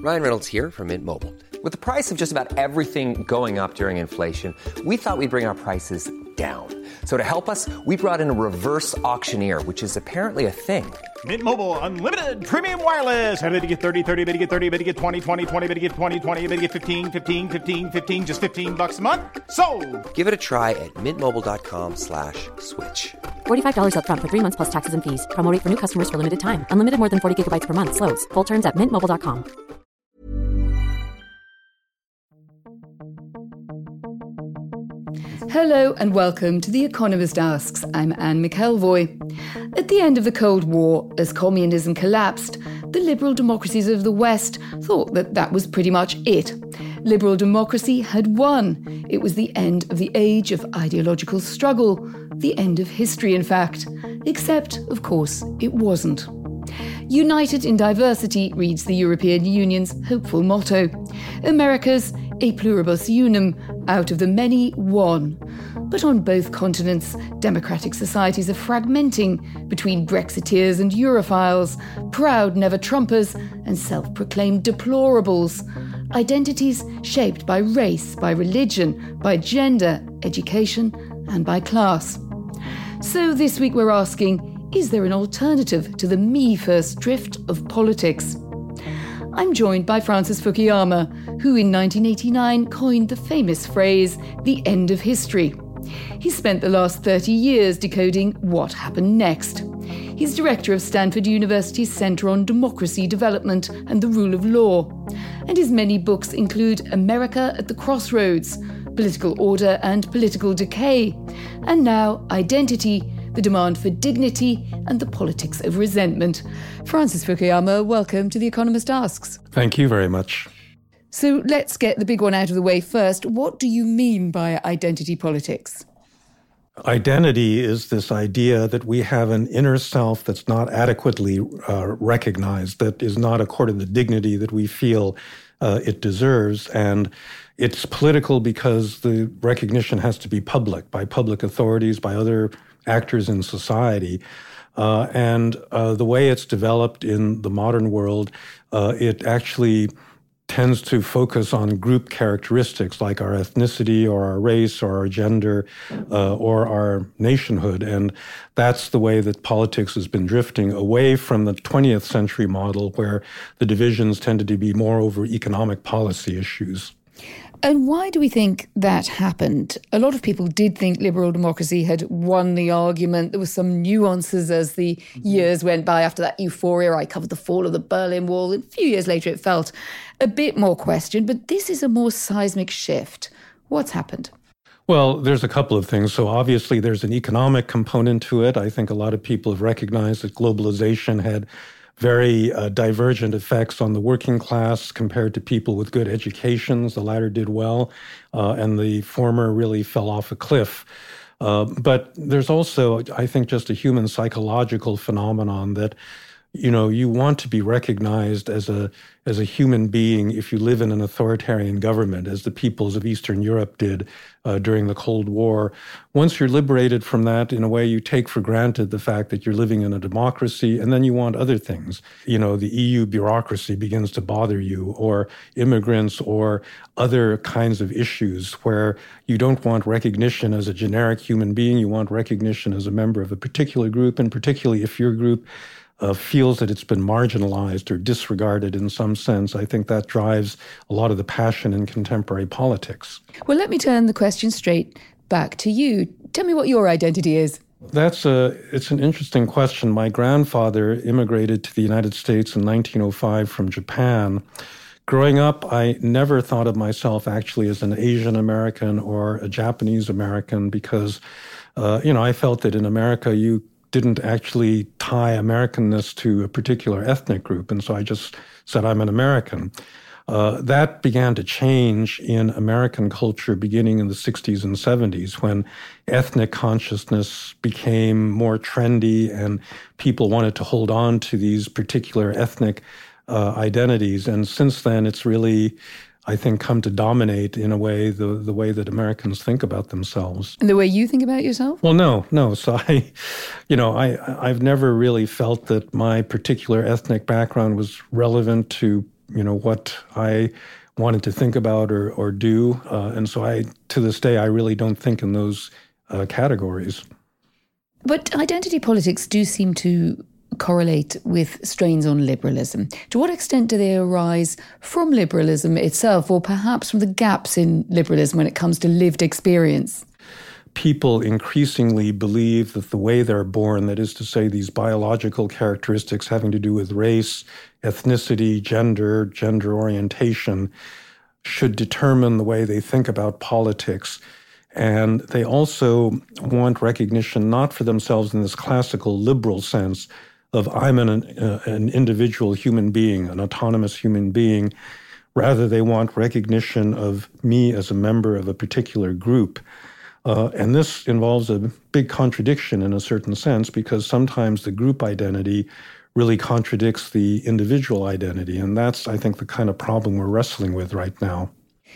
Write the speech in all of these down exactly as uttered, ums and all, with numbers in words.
Ryan Reynolds here from Mint Mobile. With the price of just about everything going up during inflation, we thought we'd bring our prices down. So to help us, we brought in a reverse auctioneer, which is apparently a thing. Mint Mobile Unlimited Premium Wireless. How to get thirty, thirty, how to get thirty, how to get twenty, twenty, twenty, how to get twenty, twenty, how to get fifteen, fifteen, fifteen, fifteen, just fifteen bucks a month? Sold! Give it a try at mintmobile.com slash switch. forty-five dollars up front for three months plus taxes and fees. Promo rate for new customers for limited time. Unlimited more than forty gigabytes per month. Slows full terms at mint mobile dot com. Hello and welcome to The Economist Asks. I'm Anne McElvoy. At the end of the Cold War, as communism collapsed, the liberal democracies of the West thought that that was pretty much it. Liberal democracy had won. It was the end of the age of ideological struggle, the end of history, in fact. Except, of course, it wasn't. United in diversity reads the European Union's hopeful motto. America's a pluribus unum, out of the many, one. But on both continents, democratic societies are fragmenting between Brexiteers and Europhiles, proud never-Trumpers and self-proclaimed deplorables. Identities shaped by race, by religion, by gender, education and by class. So this week we're asking, is there an alternative to the me-first drift of politics? I'm joined by Francis Fukuyama, who in nineteen eighty-nine coined the famous phrase, the end of history. He spent the last thirty years decoding what happened next. He's director of Stanford University's Center on Democracy Development and the Rule of Law. And his many books include America at the Crossroads, Political Order and Political Decay, and now Identity, the demand for dignity and the politics of resentment. Francis Fukuyama, welcome to The Economist Asks. Thank you very much. So let's get the big one out of the way first. What do you mean by identity politics? Identity is this idea that we have an inner self that's not adequately uh, recognized, that is not accorded the dignity that we feel uh, it deserves. And it's political because the recognition has to be public, by public authorities, by other actors in society. Uh, and uh, the way it's developed in the modern world, uh, it actually tends to focus on group characteristics like our ethnicity or our race or our gender uh, or our nationhood. And that's the way that politics has been drifting away from the twentieth century model where the divisions tended to be more over economic policy issues. And why do we think that happened? A lot of people did think liberal democracy had won the argument. There were some nuances as the years went by. After that euphoria, I covered the fall of the Berlin Wall. And a few years later, it felt a bit more questioned. But this is a more seismic shift. What's happened? Well, there's a couple of things. So obviously, there's an economic component to it. I think a lot of people have recognized that globalization had very uh, divergent effects on the working class compared to people with good educations. The latter did well, uh, and the former really fell off a cliff. Uh, but there's also, I think, just a human psychological phenomenon that, you know, you want to be recognized as a as a human being if you live in an authoritarian government, as the peoples of Eastern Europe did uh, during the Cold War. Once you're liberated from that, in a way, you take for granted the fact that you're living in a democracy, and then you want other things. You know, the E U bureaucracy begins to bother you, or immigrants, or other kinds of issues where you don't want recognition as a generic human being. You want recognition as a member of a particular group, and particularly if your group Uh, feels that it's been marginalized or disregarded in some sense. I think that drives a lot of the passion in contemporary politics. Well, let me turn the question straight back to you. Tell me what your identity is. That's a, it's an interesting question. My grandfather immigrated to the United States in nineteen oh five from Japan. Growing up, I never thought of myself actually as an Asian American or a Japanese American because, uh, you know, I felt that in America you didn't actually tie Americanness to a particular ethnic group. And so I just said, I'm an American. Uh, that began to change in American culture beginning in the sixties and seventies when ethnic consciousness became more trendy and people wanted to hold on to these particular ethnic uh, identities. And since then, it's really, I think, come to dominate in a way the, the way that Americans think about themselves. And the way you think about yourself? Well, no, no. So I, you know, I, I've never really felt that my particular ethnic background was relevant to you know, what I wanted to think about or, or do. Uh, and so I, to this day, I really don't think in those uh, categories. But identity politics do seem to correlate with strains on liberalism. To what extent do they arise from liberalism itself, or perhaps from the gaps in liberalism when it comes to lived experience? People increasingly believe that the way they're born, that is to say, these biological characteristics having to do with race, ethnicity, gender, gender orientation, should determine the way they think about politics. And they also want recognition not for themselves in this classical liberal sense of I'm an, uh, an individual human being, an autonomous human being. Rather, they want recognition of me as a member of a particular group. Uh, and this involves a big contradiction in a certain sense, because sometimes the group identity really contradicts the individual identity. And that's, I think, the kind of problem we're wrestling with right now.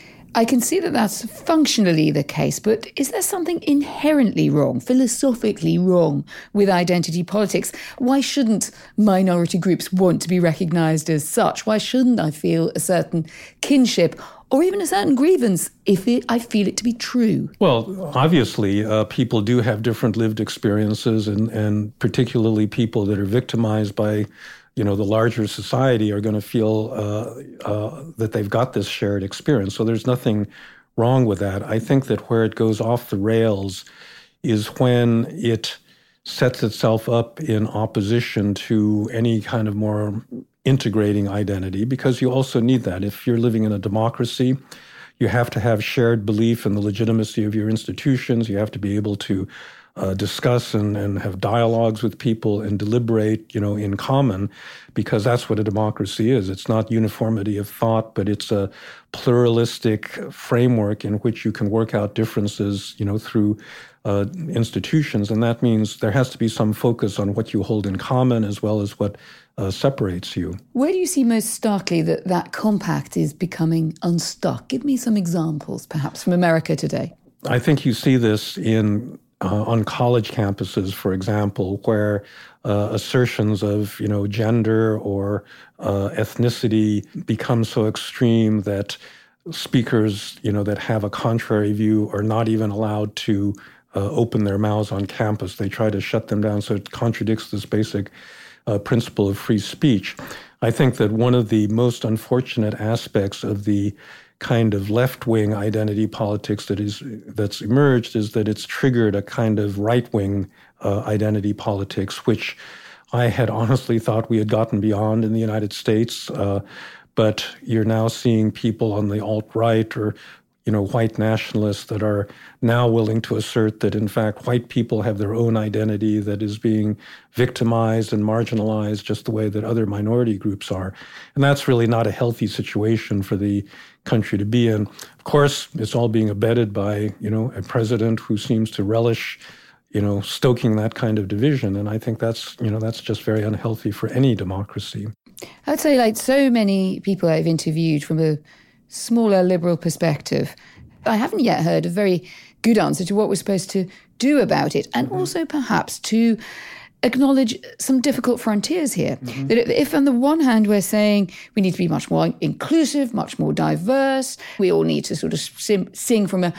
I can see that that's functionally the case, but is there something inherently wrong, philosophically wrong with identity politics? Why shouldn't minority groups want to be recognised as such? Why shouldn't I feel a certain kinship or even a certain grievance if it, I feel it to be true? Well, obviously, uh, people do have different lived experiences, and, and particularly people that are victimized by you know, the larger society are going to feel uh, uh, that they've got this shared experience. So there's nothing wrong with that. I think that where it goes off the rails is when it sets itself up in opposition to any kind of more integrating identity, because you also need that. If you're living in a democracy, you have to have shared belief in the legitimacy of your institutions. You have to be able to Uh, discuss and, and have dialogues with people and deliberate, you know, in common, because that's what a democracy is. It's not uniformity of thought, but it's a pluralistic framework in which you can work out differences, you know, through uh, institutions. And that means there has to be some focus on what you hold in common as well as what uh, separates you. Where do you see most starkly that that compact is becoming unstuck? Give me some examples, perhaps, from America today. I think you see this in Uh, on college campuses, for example, where uh, assertions of, you know, gender or uh, ethnicity become so extreme that speakers, you know, that have a contrary view are not even allowed to uh, open their mouths on campus. They try to shut them down, so it contradicts this basic uh, principle of free speech. I think that one of the most unfortunate aspects of the kind of left-wing identity politics that is that's emerged is that it's triggered a kind of right-wing uh, identity politics, which I had honestly thought we had gotten beyond in the United States. Uh, but you're now seeing people on the alt-right or, you know, white nationalists that are now willing to assert that, in fact, white people have their own identity that is being victimized and marginalized just the way that other minority groups are. And that's really not a healthy situation for the country to be in. Of course, it's all being abetted by, you know, a president who seems to relish, you know, stoking that kind of division. And I think that's, you know, that's just very unhealthy for any democracy. I'd say, like so many people I've interviewed from a smaller liberal perspective, I haven't yet heard a very good answer to what we're supposed to do about it, and mm-hmm. also perhaps to acknowledge some difficult frontiers here. Mm-hmm. That if on the one hand we're saying we need to be much more inclusive, much more diverse, we all need to sort of sim- sing from a,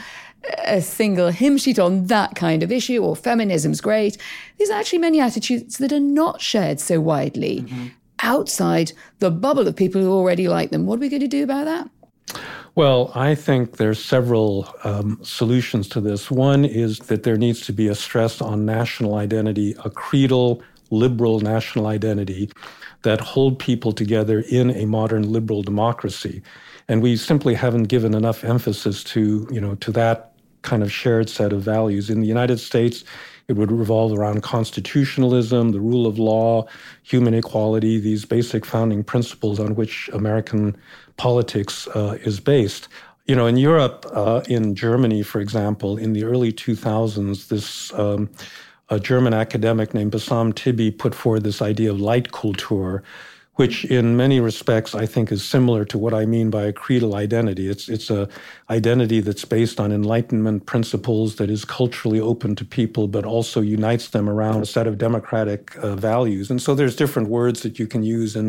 a single hymn sheet on that kind of issue, or feminism's great, there's actually many attitudes that are not shared so widely mm-hmm. outside the bubble of people who already like them. What are we going to do about that? Well, I think there's several um, solutions to this. One is that there needs to be a stress on national identity, a creedal, liberal national identity that hold people together in a modern liberal democracy. And we simply haven't given enough emphasis to, you know, to that kind of shared set of values. In the United States, it would revolve around constitutionalism, the rule of law, human equality, these basic founding principles on which American politics uh, is based. You know, in Europe, uh, in Germany, for example, in the early two thousands, this um, a German academic named Bassam Tibi put forward this idea of Leitkultur, which in many respects I think is similar to what I mean by a creedal identity. It's it's a identity that's based on Enlightenment principles, that is culturally open to people, but also unites them around a set of democratic uh, values. And so there's different words that you can use in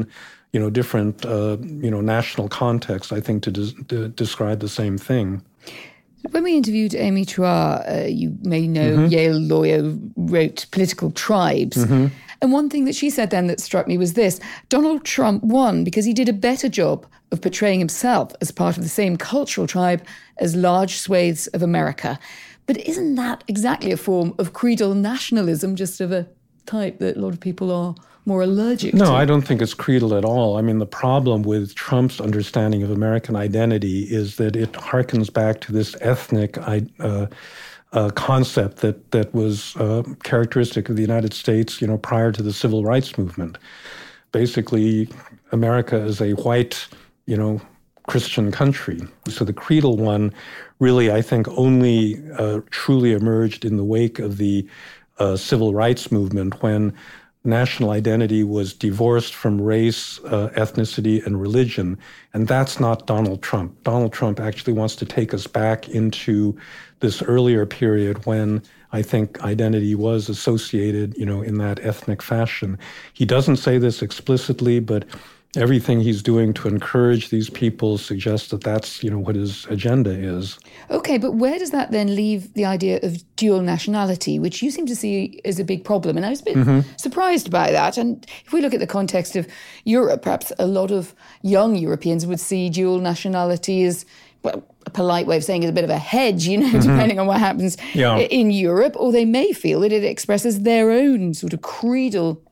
you know, different, uh, you know, national contexts, I think, to, des- to describe the same thing. When we interviewed Amy Chua, uh, you may know, mm-hmm. Yale lawyer, wrote Political Tribes. Mm-hmm. And one thing that she said then that struck me was this: Donald Trump won because he did a better job of portraying himself as part of the same cultural tribe as large swathes of America. But isn't that exactly a form of creedal nationalism, just of a type that a lot of people are more allergic no, to? No, I don't think it's creedal at all. I mean, the problem with Trump's understanding of American identity is that it harkens back to this ethnic uh, uh, concept that that was uh, characteristic of the United States, you know, prior to the Civil Rights Movement. Basically, America is a white, you know, Christian country. So the creedal one really, I think, only uh, truly emerged in the wake of the uh, Civil Rights Movement, when national identity was divorced from race, uh, ethnicity, and religion. And that's not Donald Trump. Donald Trump actually wants to take us back into this earlier period when I think identity was associated, you know, in that ethnic fashion. He doesn't say this explicitly, but everything he's doing to encourage these people suggests that that's, you know, what his agenda is. Okay, but where does that then leave the idea of dual nationality, which you seem to see as a big problem? And I was a bit mm-hmm. surprised by that. And if we look at the context of Europe, perhaps a lot of young Europeans would see dual nationality as, well, a polite way of saying is a bit of a hedge, you know, mm-hmm. depending on what happens yeah. in Europe. Or they may feel that it expresses their own sort of creedal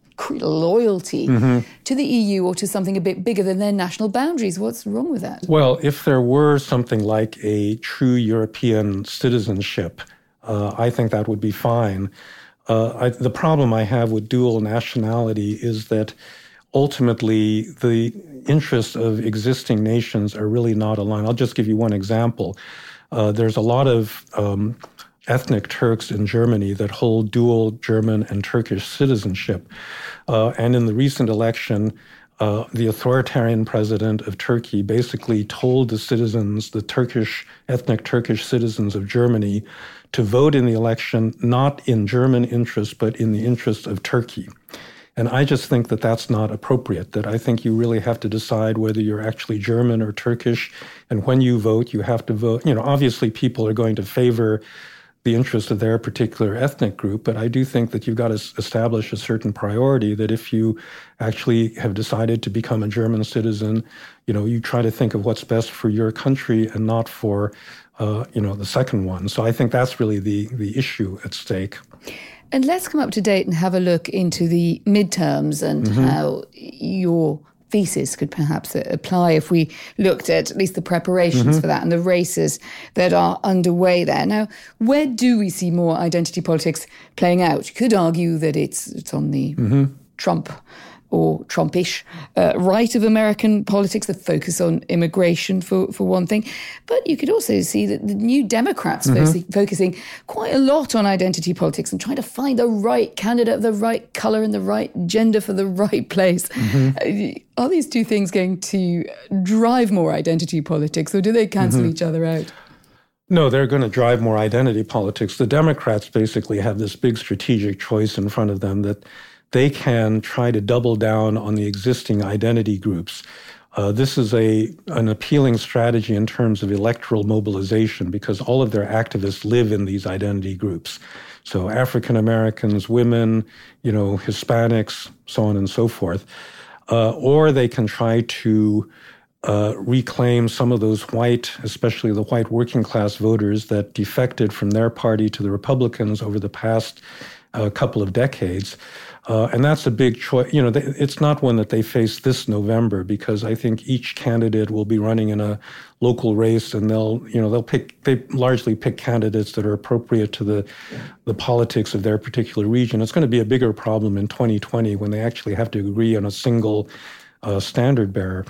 loyalty mm-hmm. to the E U or to something a bit bigger than their national boundaries. What's wrong with that? Well, if there were something like a true European citizenship, uh, I think that would be fine. Uh, I, the problem I have with dual nationality is that ultimately the interests of existing nations are really not aligned. I'll just give you one example. Uh, there's a lot of um, ethnic Turks in Germany that hold dual German and Turkish citizenship. Uh, and in the recent election, uh, the authoritarian president of Turkey basically told the citizens, the Turkish, ethnic Turkish citizens of Germany, to vote in the election not in German interest, but in the interest of Turkey. And I just think that that's not appropriate, that I think you really have to decide whether you're actually German or Turkish. And when you vote, you have to vote. You know, obviously people are going to favor the interest of their particular ethnic group, but I do think that you've got to establish a certain priority, that if you actually have decided to become a German citizen, you know, you try to think of what's best for your country and not for, uh, you know, the second one. So I think that's really the, the issue at stake. And let's come up to date and have a look into the midterms and mm-hmm. how your thesis could perhaps apply if we looked at at least the preparations mm-hmm. for that and the races that are underway there. Now, where do we see more identity politics playing out? You could argue that it's it's on the mm-hmm. Trump or Trumpish uh, right of American politics, the focus on immigration for, for one thing. But you could also see that the New Democrats mm-hmm. focusing, focusing quite a lot on identity politics and trying to find the right candidate of the right colour and the right gender for the right place. Mm-hmm. Are these two things going to drive more identity politics, or do they cancel mm-hmm. each other out? No, they're going to drive more identity politics. The Democrats basically have this big strategic choice in front of them that they can try to double down on the existing identity groups. Uh, this is a an appealing strategy in terms of electoral mobilization because all of their activists live in these identity groups. So African Americans, women, you know, Hispanics, so on and so forth. Uh, or they can try to uh, reclaim some of those white, especially the white working class voters that defected from their party to the Republicans over the past uh, couple of decades. Uh, and that's a big choice. You know, they, it's not one that they face this November because I think each candidate will be running in a local race, and they'll, you know, they'll pick. They largely pick candidates that are appropriate to the the politics of their particular region. It's going to be a bigger problem in twenty twenty when they actually have to agree on a single uh, standard bearer.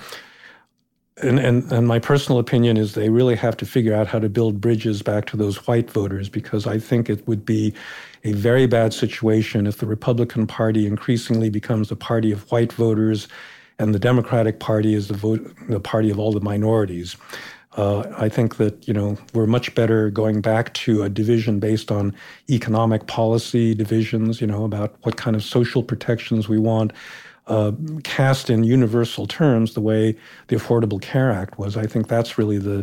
And, and and my personal opinion is they really have to figure out how to build bridges back to those white voters, because I think it would be a very bad situation if the Republican Party increasingly becomes a party of white voters and the Democratic Party is the, vote, the party of all the minorities. Uh, I think that, you know, we're much better going back to a division based on economic policy divisions, you know, about what kind of social protections we want, uh, cast in universal terms the way the Affordable Care Act was. I think that's really the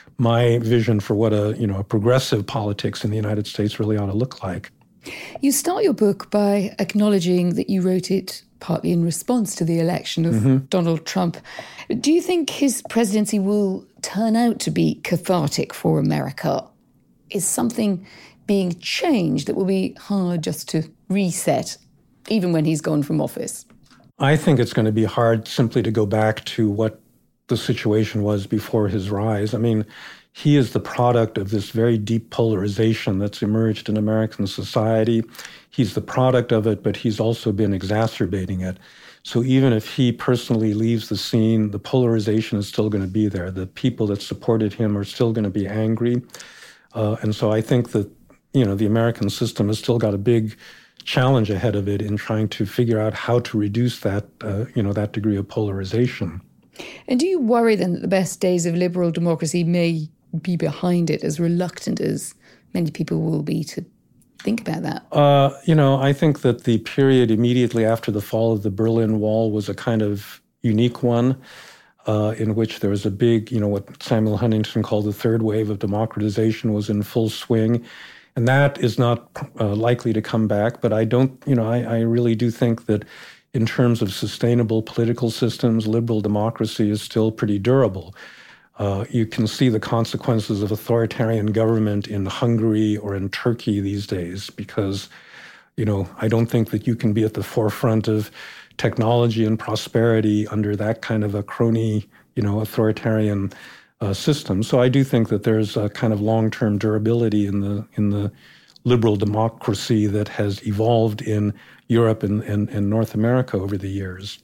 my vision for what a you know a progressive politics in the United States really ought to look like. You start your book by acknowledging that you wrote it partly in response to the election of mm-hmm. Donald Trump. Do you think his presidency will turn out to be cathartic for America? Is something being changed that will be hard just to reset, even when he's gone from office? I think it's going to be hard simply to go back to what the situation was before his rise. I mean, he is the product of this very deep polarization that's emerged in American society. He's the product of it, but he's also been exacerbating it. So even if he personally leaves the scene, the polarization is still going to be there. The people that supported him are still going to be angry. Uh, and so I think that, you know, the American system has still got a big challenge ahead of it in trying to figure out how to reduce that, uh, you know, that degree of polarization. And do you worry then that the best days of liberal democracy may be behind it, as reluctant as many people will be to think about that? Uh, you know, I think that the period immediately after the fall of the Berlin Wall was a kind of unique one uh, in which there was a big, you know, what Samuel Huntington called the third wave of democratization was in full swing. And that is not uh, likely to come back. But I don't, you know, I, I really do think that in terms of sustainable political systems, liberal democracy is still pretty durable. Uh, you can see the consequences of authoritarian government in Hungary or in Turkey these days because, you know, I don't think that you can be at the forefront of technology and prosperity under that kind of a crony, you know, authoritarian uh, system. So I do think that there's a kind of long-term durability in the in the liberal democracy that has evolved in Europe and, and, and North America over the years.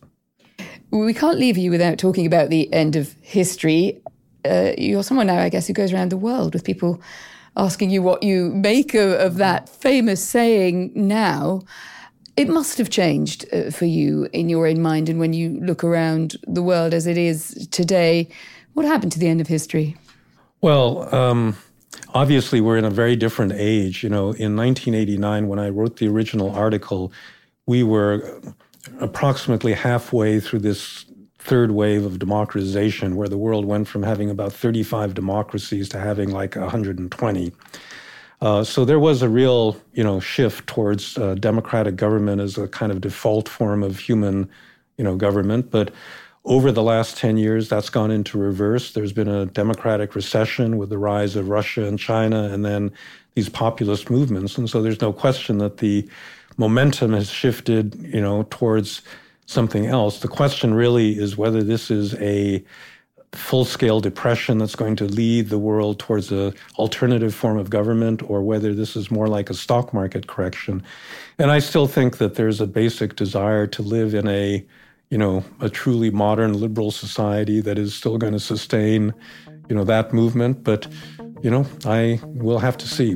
We can't leave you without talking about the end of history. Uh, you're someone now, I guess, who goes around the world with people asking you what you make of, of that famous saying now. It must have changed uh, for you in your own mind, and when you look around the world as it is today, what happened to the end of history? Well, um, obviously we're in a very different age. You know, in nineteen eighty-nine, when I wrote the original article, we were approximately halfway through this third wave of democratization where the world went from having about thirty-five democracies to having like one hundred twenty. Uh, so there was a real, you know, shift towards uh, democratic government as a kind of default form of human, you know, government. But over the last ten years, that's gone into reverse. There's been a democratic recession with the rise of Russia and China and then these populist movements. And so there's no question that the momentum has shifted, you know, towards something else. The question really is whether this is a full-scale depression that's going to lead the world towards an alternative form of government or whether this is more like a stock market correction. And I still think that there's a basic desire to live in a, you know, a truly modern liberal society that is still going to sustain, you know, that movement. But, you know, I will have to see.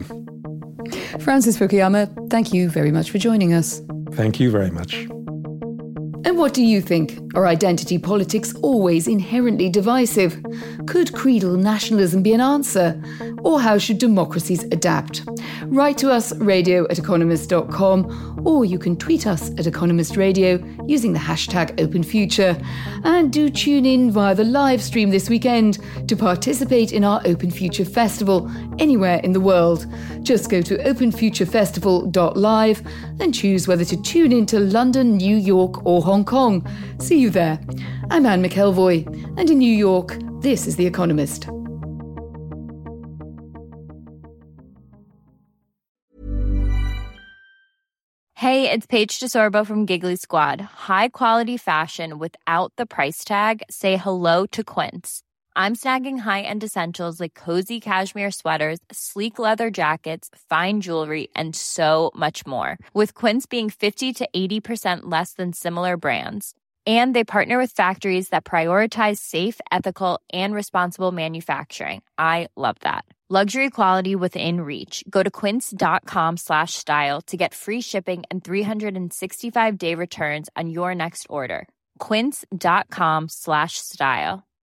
Francis Fukuyama, thank you very much for joining us. Thank you very much. And what do you think? Are identity politics always inherently divisive? Could creedal nationalism be an answer? Or how should democracies adapt? Write to us, radio at economist dot com, or you can tweet us at Economist Radio using the hashtag OpenFuture. And do tune in via the live stream this weekend to participate in our Open Future Festival anywhere in the world. Just go to open future festival dot live and choose whether to tune in to London, New York or Hong Kong. See you there. I'm Anne McElvoy, and in New York, this is The Economist. Hey, it's Paige DeSorbo from Giggly Squad. High quality fashion without the price tag. Say hello to Quince. I'm snagging high-end essentials like cozy cashmere sweaters, sleek leather jackets, fine jewelry, and so much more. With Quince being fifty to eighty percent less than similar brands. And they partner with factories that prioritize safe, ethical, and responsible manufacturing. I love that. Luxury quality within reach. Go to quince.com slash style to get free shipping and three sixty-five day returns on your next order. Quince.com slash style.